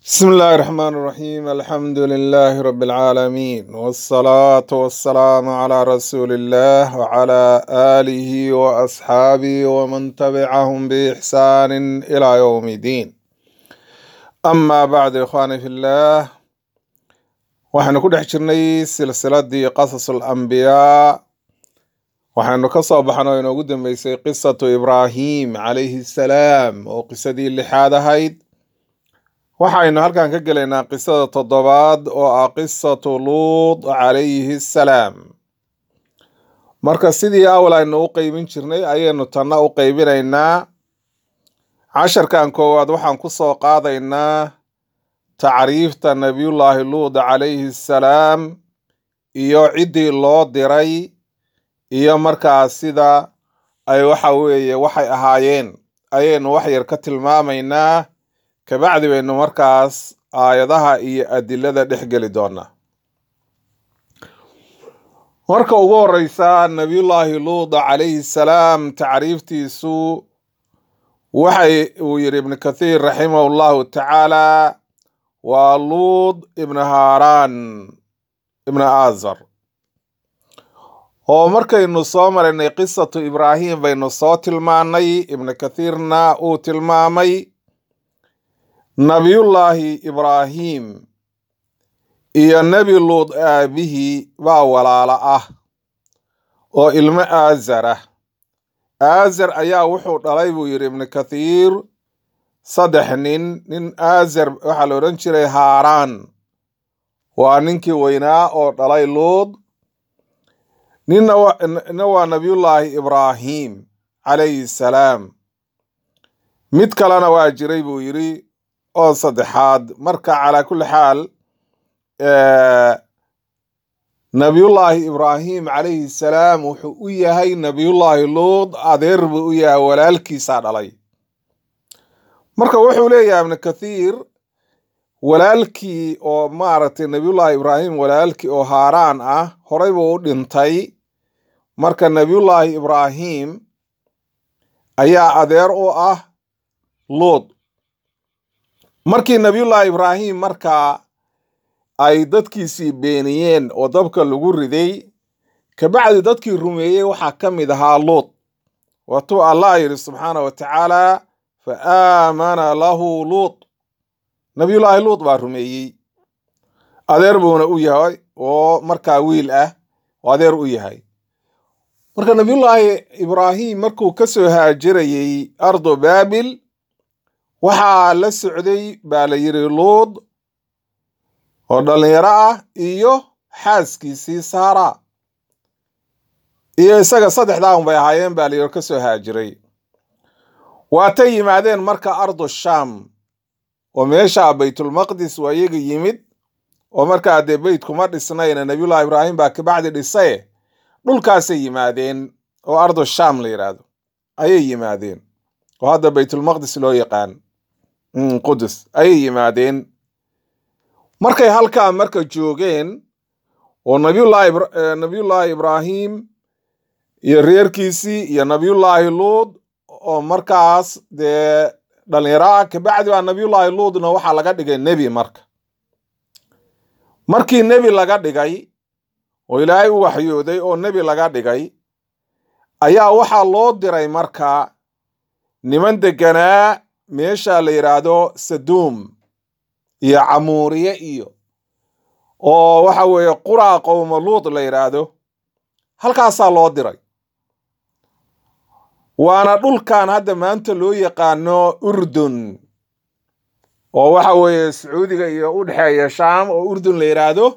بسم الله الرحمن الرحيم الحمد لله رب العالمين والصلاة والسلام على رسول الله وعلى آله وأصحابه ومن تبعهم بإحسان إلى يوم الدين أما بعد إخواني في الله وحن كل حجرني سلسلة دي قصص الأنبياء وحن كصاب حنا قدام بيسي قصة إبراهيم عليه السلام وقصة دي اللي حادة هيد waxaynu halkan ka gelaynaa qisada toddobaad oo ah qisatu luud calayhi salaam marka sidii awal aynu u qaybin jirnay ayaynu tanna u qaybinaynaa casharkan koowaad waxaan ku soo qaadaynaa tacriifta nabiyullaahi luud calayhi salaam iyo ciddii loo diray iyo markaas sida ay waxay ahaayeen ayaynu wax yar ka tilmaamaynaa kabacdi baynu markaas aayadaha iyo adilada dhex geli doonaa marka ugu horeysa nabiyullaahi luud calayhi salaam tacriiftiisu uu yidhi ibnu kathiir raximahu llahu tacaala waa luud ibnu haaraan ibnu aazar oo markaynu soo maraynay qisatu ibraahim baynu soo tilmaanay ibnu kathiirna uu tilmaamay nabiyullaahi ibraahim iyo nebi luud aabihii baa walaalo ah oo ilmo aazar ah aazar ayaa wuxuu dhalay buu yidhi ibnu kathiir 3 nin aazar waxaa la odhan jiray haaraan waa ninkii weynaa oo dhalay luud ninna waa nabiyullaahi ibraahim calayhi salaam mid kalena waa jiray buu yidhi oo saddexaad marka calaa kulli xaal nabiyullaahi ibraahim calayhi salaam wuxuu u yahay nabiyullaahi luud adeer buu u yahay walaalkiisaa dhalay marka wuxuu leeyahay ibnu kathiir walaalkii oo maaragtay nabiyullaahi ibraahim walaalkii oo haaraan ah horay buu u dhintay marka nabiyullaahi ibraahim ayaa adeer u ah luud markii nabiyullaahi ibraahim markaa ay dadkiisii beeniyeen oo dabka lagu riday kabacdi dadkii rumeeyey waxaa ka mid ahaa luud waatuu allah yidhi subxaana wa tacaala fa aamana lahu luud nabiyullaahi luud baa rumeeyey adeer buuna u yahay oo markaa wiil ah oo adeer u yahay marka nabiyullaahi ibraahim markuu ka soo haajirayey ardo baabil waxaa la socday baa la yidhi luud oo dhallinyaro ah iyo xaaskiisii saara iyo isaga 3 bay ahaayeen baa la yidhi ka soo haajiray waatay yimaadeen marka ardu shaam oo meesha baytulmaqdis waa iyaga yimid oo markaa dee beytkuma dhisnayna nabiyullaahi ibraahim baa kabacdi dhisaye dhulkaasay yimaadeen oo ardu shaam la yidhaahdo ayay yimaadeen oo hadda baytulmaqdis loo yaqaan qudus ayay yimaadeen markay halkaa marka joogeen oo nabiyullaahi ibraahim iyo reerkiisii iyo nabiyullaahi luud oo markaas dee dhalinyaro ah kabacdi baa nabiyullaahi luudna waxaa laga dhigay nebi markii nebi laga dhigay oo ilaahay u waxyooday oo nebi laga dhigay ayaa waxaa loo diray marka niman deganaa meesha la yidhaahdo saduum iyo camuuriye iyo oo waxa weeye quraa qowma luud la yidhaahdo halkaasaa loo diray waana dhulkan hadda maanta loo yaqaano urdun oo waxa weeye sacuudiga iyo u dhexeeya shaam oo urdun la yidhaahdo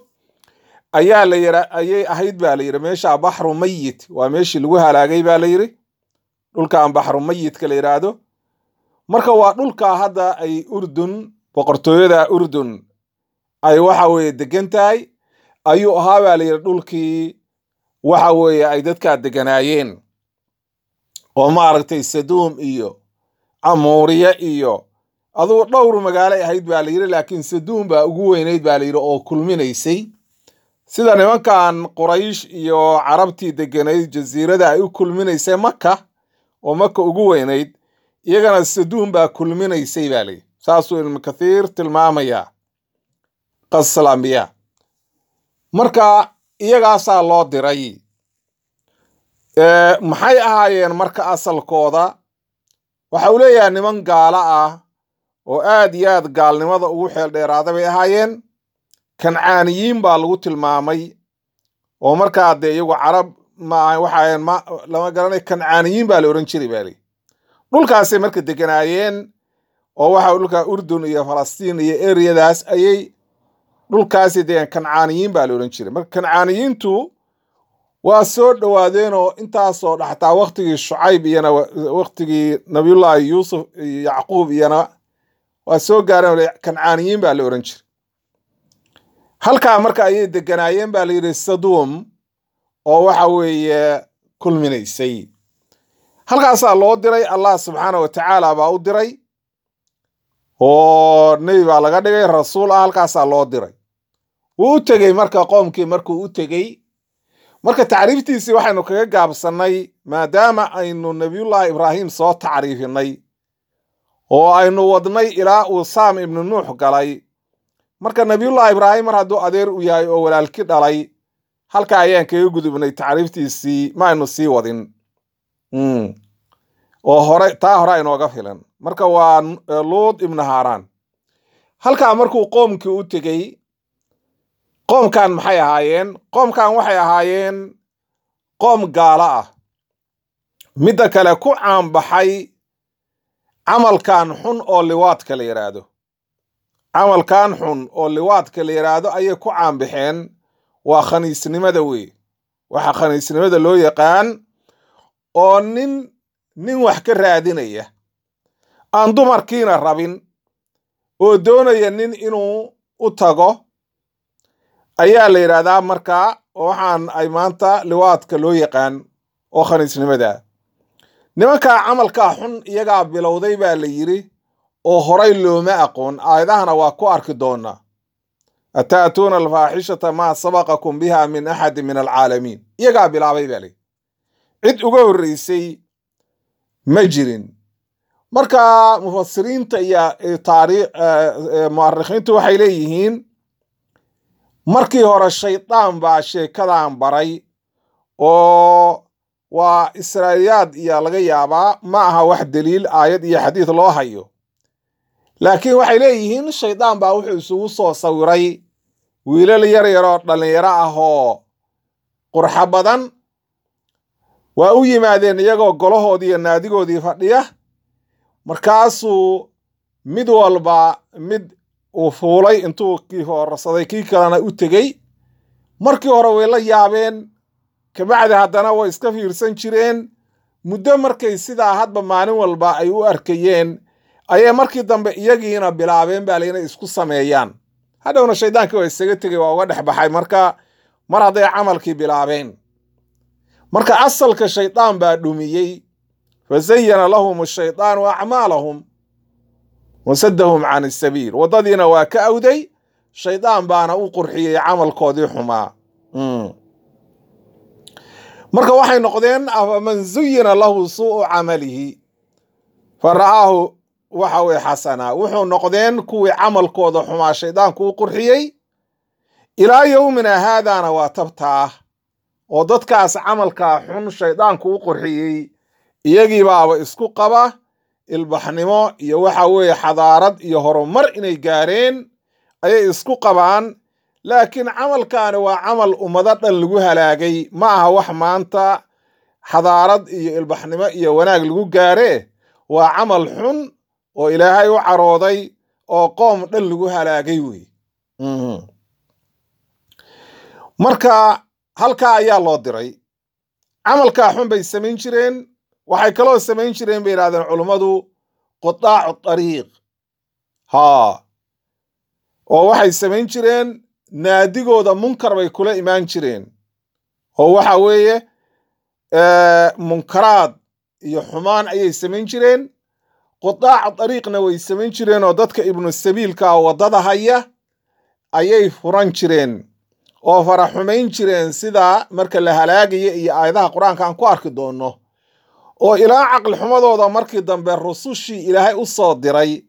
ayay ahayd baa la yidhi meesha baxru mayit waa meeshii lagu halaagay baa la yidhi dhulkan baxru mayidka la yidhaahdo marka waa dhulka hadda ay urdun boqortooyada urdun ay waxa weeye degan tahay ayuu ahaa baa la yidhi dhulkii waxa weeye ay dadkaa deganaayeen oo maaragtay saduum iyo camuuriye iyo adugu dhowr magaalay ahayd baa la yidhi laakiin saduum baa ugu weynayd baa la yidhi oo kulminaysay sida nimankan quraysh iyo carabtii deganayd jasiirada ay u kulminaysay maka oo maka ugu weynayd iyagana saduum baa kulminaysay baa layidhi saasuu ibnu kathiir tilmaamaya qasas alambiyaa. marka iyagaasaa loo diray. maxay ahaayeen marka asalkooda? waxa uu leeyahay niman gaalo ah oo aad iyo aad gaalnimada ugu xeel dheeraada bay ahaayeen. kancaaniyiin baa lagu tilmaamay, oo markaa dee iyagu carab waxaa lama garanay, kancaaniyiin baa la ohan jiray baa li. dhulkaasay marka deganaayeen, oo waxa dhulka urdun iyo falastiin iyo eriyadaas ayay dhulkaasi degan. kancaaniyiin baa la ohan jiray. marka kancaaniyiintu waa soo dhowaadeen oo intaasoo dhaxtaa waqtigii shucayb iyana waqtigii nabiyullaahi yuusuf iyo yacquub iyana waa soo gaareen. kancaaniyiin baa la ohan jiray. halkaa marka ayay deganaayeen baa la yidhi saduum, oo waxa weeye kulminaysay. halkaasaa loo diray. allah subxaana wa tacaala baa u diray, oo nebi baa laga dhigay, rasuul ah. halkaasaa loo diray. wuu u tegey marka qoomkii markuu u tegey. marka tacriiftiisii waxaynu kaga gaabsannay, maadaama aynu nebiyullaahi ibraahim soo tacriifinay oo aynu wadnay ilaa uu saam ibnu nuux galay. marka nebiyullaahi ibraahim mar hadduu adeer u yahay oo walaalki dhalay, halka ayaan kaga gudubnay tacriiftiisii, ma aynu sii wadin. oo hore inooga filan. marka waa luud ibnu haaraan. halkaa markuu qoomkii u tegey, qoomkan maxay ahaayeen? qoomkan waxay ahaayeen qoom gaalo ah. midda kale ku caanbaxay camalkan xun oo liwaadka la yidhaahdo. camalkan xun oo liwaadka la yidhaahdo ayay ku caanbaxeen. waa khaniisnimada wey. waxa khaniisnimada loo yaqaan, oo nin wax ka raadinaya, aan dumarkiina rabin, oo doonaya nin inuu u tago, ayaa la yidhaahdaa markaa. waxaan ay maanta liwaadka loo yaqaan oo khaniisnimada. nimankaa camalkaa xun iyagaa bilowday baa la yidhi, oo horay looma aqoon. aayadahana waa ku arki doonaa. ataatuuna alfaaxishata maa sabaqakum biha min axadi min alcaalamiin. iyagaa bilaabay baa li. cid uga horreysay ma jirin. marka mufasiriinta iyo mu'arikhiintu waxay leeyihiin, markii hore shaydaan baa sheekadan baray, oo waa israa'iiliyaad iyo laga yaabaa, ma aha wax daliil aayad iyo xadiid loo hayo. laakiin waxay leeyihiin shaydaan baa wuxuu isugu soo sawiray wiilal yar yaroo dhallinyaro ah oo qurxo badan. waa u yimaadeen iyagoo golahoodii iyo naadigoodii fadhiya. markaasuu mid walba mid uu fuulay, intuu kii hoorsaday kii kalena u tegey. markii hore way la yaabeen, kabacdi haddana way iska fiirsan jireen. muddo markay sidaa hadba maalin walba ay u arkayeen, ayay markii dambe iyagiina bilaabeen baa inay isku sameeyaan. hadhowna shaydaankii waa isaga tegey, waa uga dhex baxay. marka mar hadday camalkii bilaabeen, marka asalka shaydaan baa dhumiyey. fazayyana lahum ashaydaanu acmaalahum wasaddahum can isabiil. waddadiina waa ka awday, shaydaan baana u qurxiyey camalkoodii xumaa. marka waxay noqdeen, afaman zuyina lahu suu'u camalihi fara'aahu waxa weye xasanaa. wuxuu noqdeen kuwii camalkooda xumaa shaydaanku u qurxiyey. ilaa yowmina haadaana waa tabtaah, oo dadkaas camalkaa xun shaydaanku u qurxiyey, iyagii baaba isku qaba ilbaxnimo iyo waxa weeye xadaarad iyo horumar inay gaareen ayay isku qabaan. laakiin camalkaani waa camal ummado dhan lagu halaagay, ma aha wax maanta xadaarad iyo ilbaxnimo iyo wanaag lagu gaaree. waa camal xun oo ilaahay u carooday, oo qoom dhan lagu halaagay wey. marka halkaa ayaa loo diray. camalkaa xun bay samayn jireen. waxay kaloo samayn jireen bay yidhahdeen culummadu, qudaacu dariiq. oo waxay samayn jireen naadigooda munkar bay kula imaan jireen, oo waxa weeye munkaraad iyo xumaan ayay samayn jireen. qudaacu dariiqna way samayn jireen, oo dadka ibnu sabiilka waddada haya ayay furan jireen oo faraxumayn jireen, sidaa marka la halaagaya iyo aayadaha qur-aanka aan ku arki doonno. oo ilaa caqli xumadooda markii dambe rusushii ilaahay u soo diray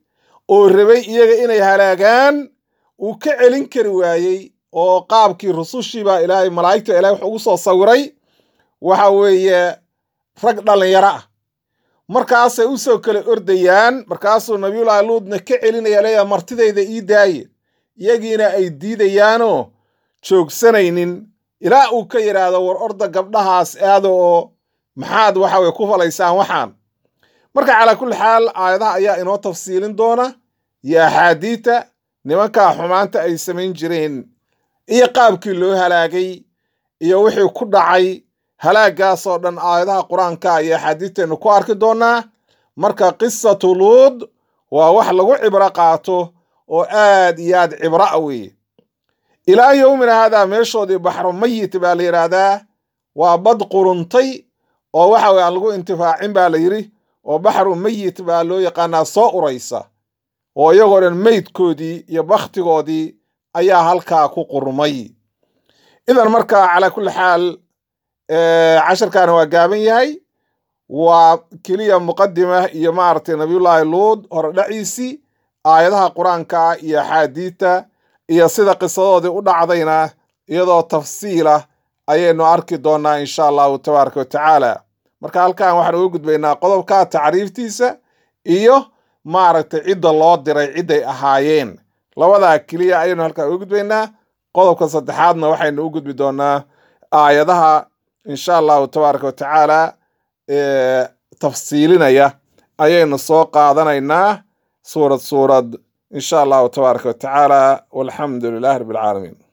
oo rabay iyaga inay halaagaan uu ka celin kari waayey oo qaabkii rusushiiba ilaahay malaa'igta ilaahay wuxuu ugu soo sawiray waxa weeye rag dhalinyaro ah markaasay u soo kala ordayaan markaasuu nabiyullaahi luudna ka celinaya leeyahay martidayda ii daaye iyagiina ay diidayaanoo joogsanaynin ilaa uu ka yidhaahdo war orda gabdhahaas aada oo maxaad waxa weye ku falaysaan waxaan marka calaa kulli xaal aayadaha ayaa inoo tafsiilin doona iyo axaadiita nimankaa xumaanta ay samayn jireen iyo qaabkii loo halaagay iyo wixii ku dhacay halaagaasoo dhan aayadaha qur-aanka iyo axaadiisteennu ku arki doonaa marka qisatu luud waa wax lagu cibro qaato oo aad iyo aad cibro a weeye ilaa yowmina haadaa meeshoodii baxru mayit baa la yidhaahdaa waa bad quruntay oo waxa weye aan lagu intifaacin baa la yidhi oo baxru mayit baa loo yaqaanaa soo uraysa oo iyagoo dhan meydkoodii iyo bakhtigoodii ayaa halkaa ku qurmay idan markaa calaa kulli xaal casharkaana waa gaaban yahay waa keliya muqadima iyo maaragtay nabiyullaahi luud hore dhaciisii aayadaha qur-aanka iyo axaadiita iyo sida qisadoodii u dhacdayna iyadoo tafsiilah ayaynu arki doonaa insha allahu tabaaraka watacaala marka halkan waxaan uga gudbaynaa qodobka tacriiftiisa iyo maaragtay cidda loo diray cidday ahaayeen labadaa keliya ayaynu halkaa uga gudbaynaa qodobka saddexaadna waxaynu u gudbi doonaa aayadaha insha allahu tabaaraka watacaala tafsiilinaya ayaynu soo qaadanaynaa suurad suurad insha allahu tabaaraka watacaala walxamdu lilahi rabbi alcaalamiin